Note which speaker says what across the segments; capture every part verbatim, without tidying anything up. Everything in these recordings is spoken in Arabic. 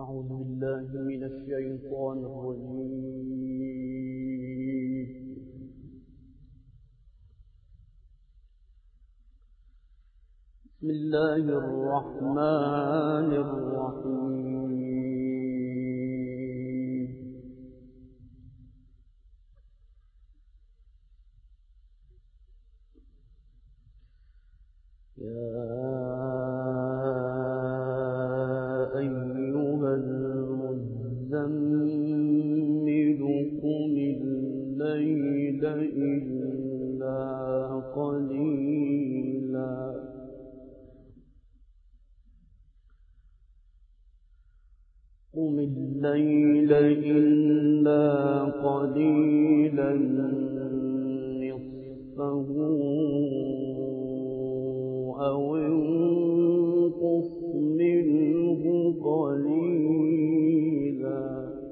Speaker 1: أعوذ بالله من الشيطان الرجيم. بسم الله الرحمن الرحيم. يا أيها المزمل قم الليل إلا قليلا قم الليل إلا قليلا نصفه أو انقص منه قليلا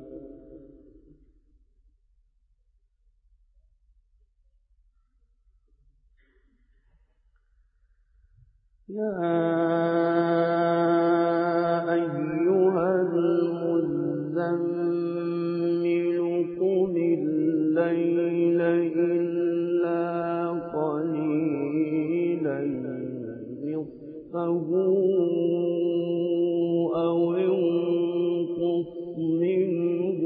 Speaker 1: يا أيها المزمل قم الليل إلا قليلا نصفه أو انقص منه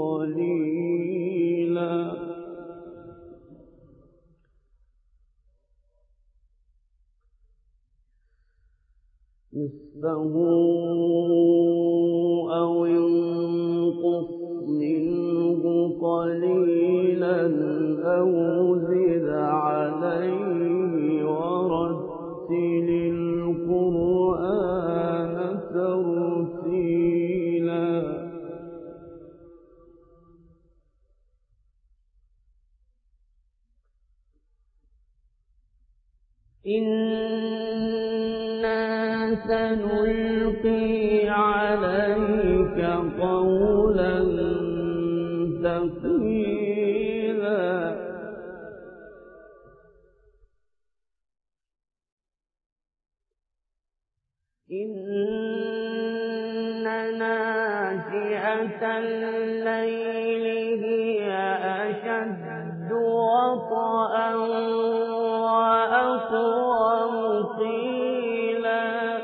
Speaker 1: قليلا نصفه أو انقص منه قليلا أو زد عليه ورتل القرآن ترتيلا إنا سنلقي عليك قولا ثقيلا إن ناشئة الليل هي أشد وطئا وأقوم قيلا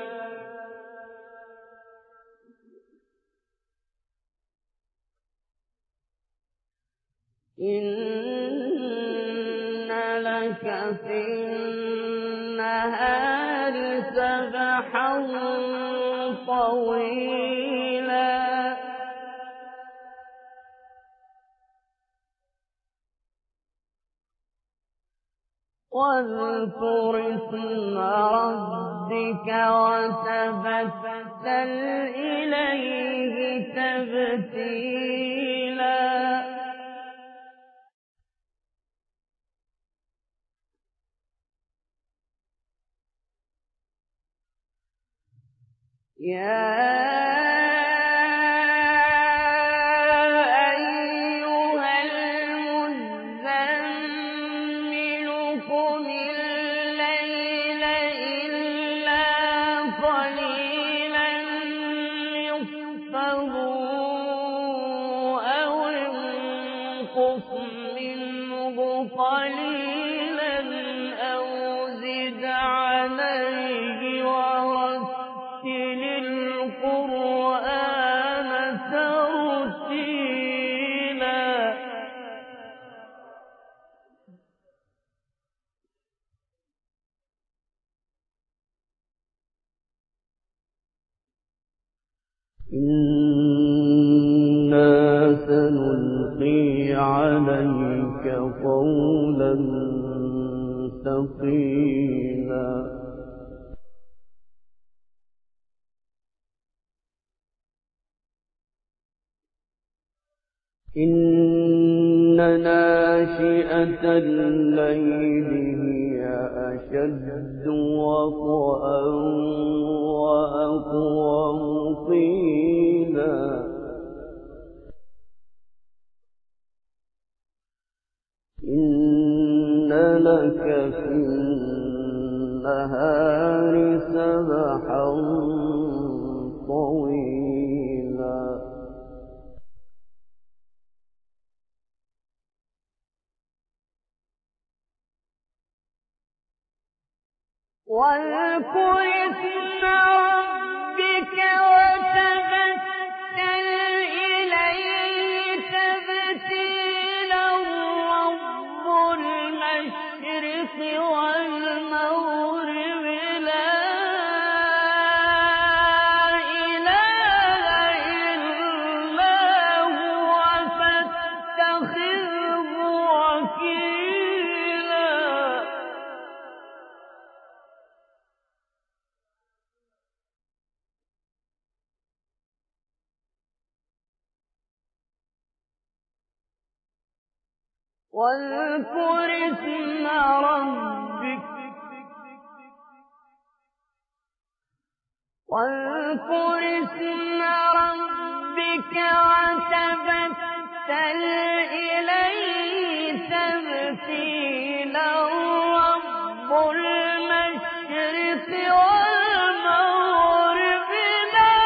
Speaker 1: إن لك في النهار سبحا طويلا واذكر اسم ربك وتبتل إليه تبتيلا يا أيها المزمل قم الليل إلا قليلا نصفه أو انقص منه قليلا أو زد عليه ورتل القرآن ترتيلا إنا سنلقي عليك قولا ثقيلا إن ناشئة الليل هي أشد وطئا وأقوم قيلا إن لك في النهار سبحا طويلا
Speaker 2: واذكر اسم ربك وتبتل إليه تبتيلا رب المشرق والمغرب لا إله إلا هو فاتخذه وكيلا واذكر اسم ربك واذكر اسم ربك وتبتل إليه تبتيلا رب المشرق والمغرب لا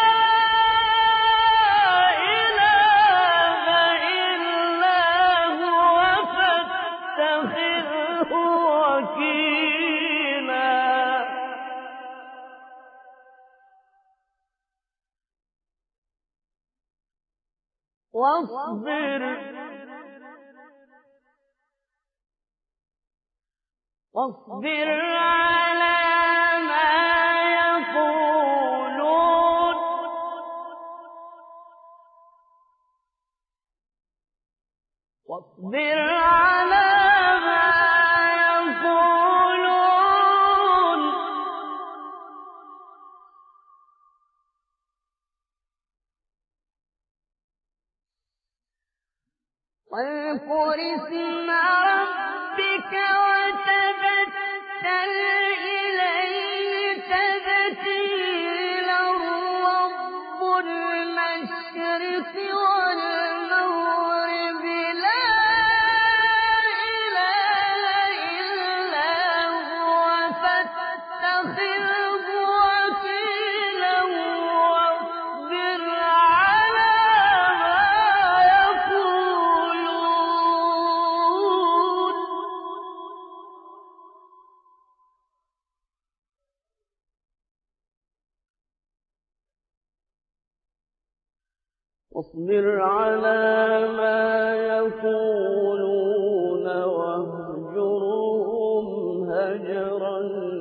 Speaker 2: إله إلا هو فاتخذه وكيلا واصبر واصبر على ما يقولون واصبر على ما يقولون واذكر اسم ربك وتبتل إليه تبتيلا رب المشرق والمغرب لا إله إلا هو فاتخذه وكيلا واصبر على ما يقولون واصبر على ما يقولون واهجرهم هجرا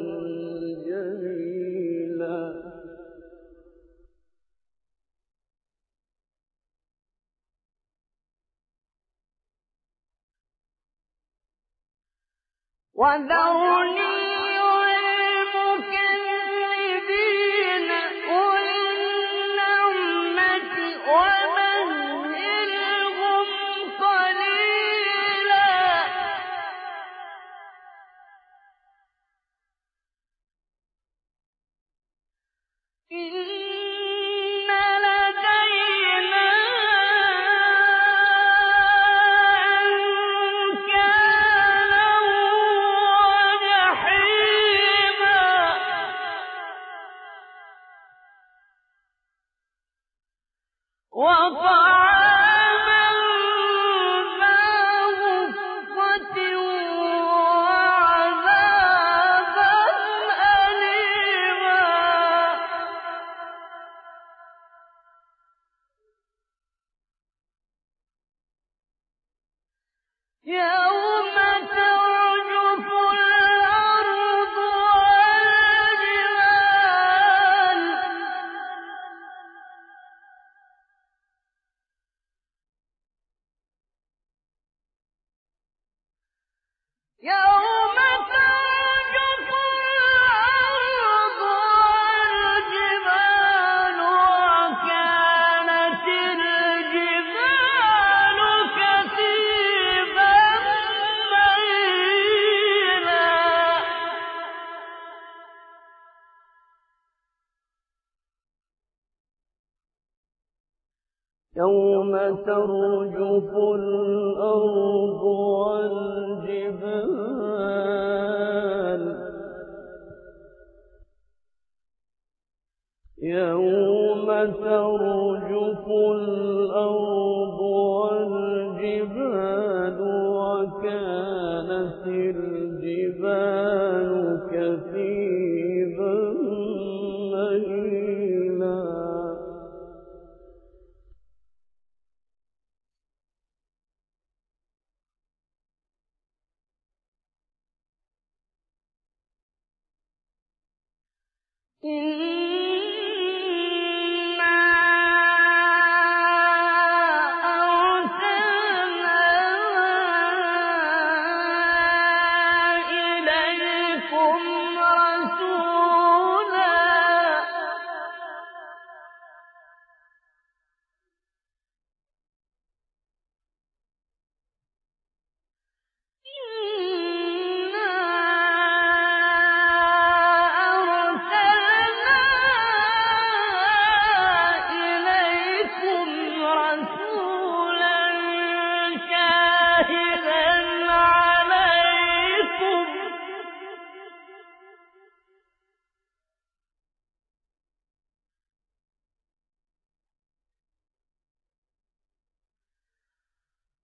Speaker 2: جميلا وذرني والمكذبين أولي النعمة ومهلهم قليلا إن لدينا أنكالا وجحيما وطعاما ذا غصة وعذابا أليما يوم ترجف الأرض والجبال يوم ترجف الأرض والجبال وكانت الجبال كثيبا مهيلا يوم ترجف الأرض والجبال يوم ترجف الأرض والجبال وكانت الجبال كثيبا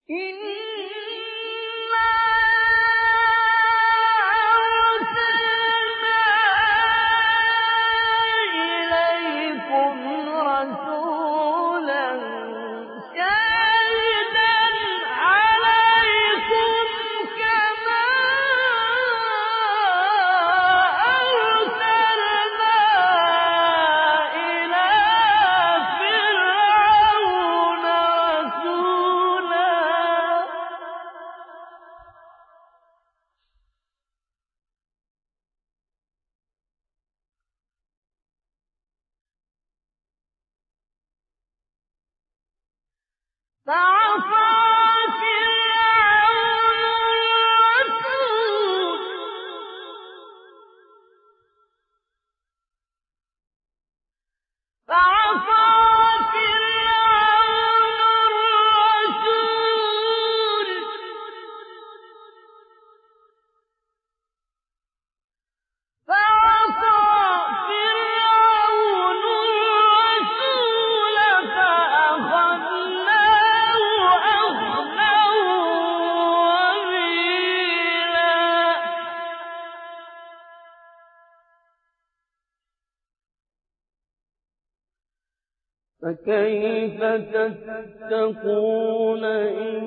Speaker 1: فكيف تتقون إن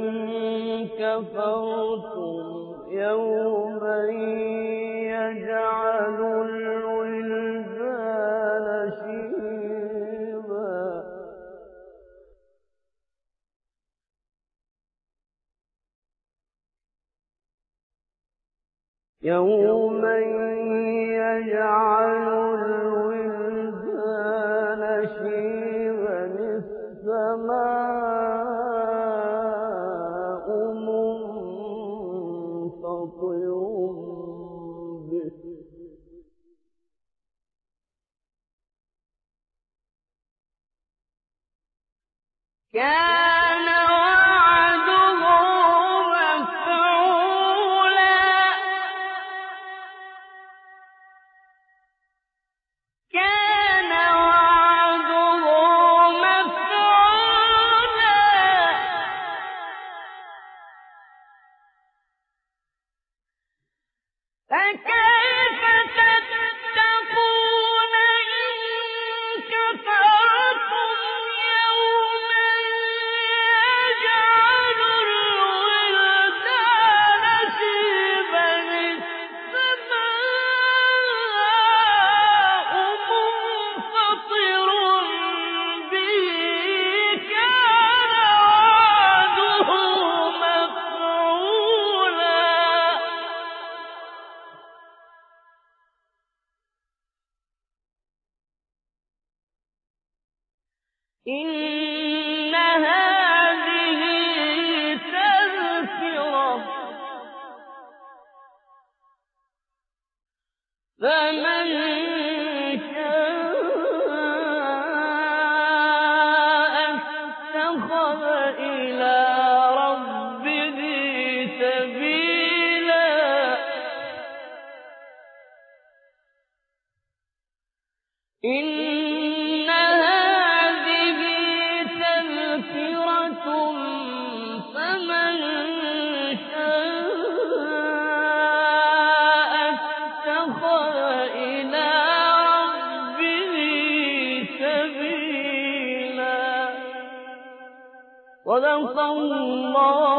Speaker 1: كفرتم يوما يجعل الولدان شيبا يوما يجعل الولدان شيبا السماء منفطر به كان وعده مفعولا كان وعده مفعولا فكيف تتقون إن كفرتم يوما يجعل الولدان شيبا السماء منفطر به كان وعده مفعولا إن هذه تذكرة فمن شاء اتخذ إلى ربه سبيلا إن هذه تذكرة فمن شاء اتخذ إلى ربه سبيلا صدق الله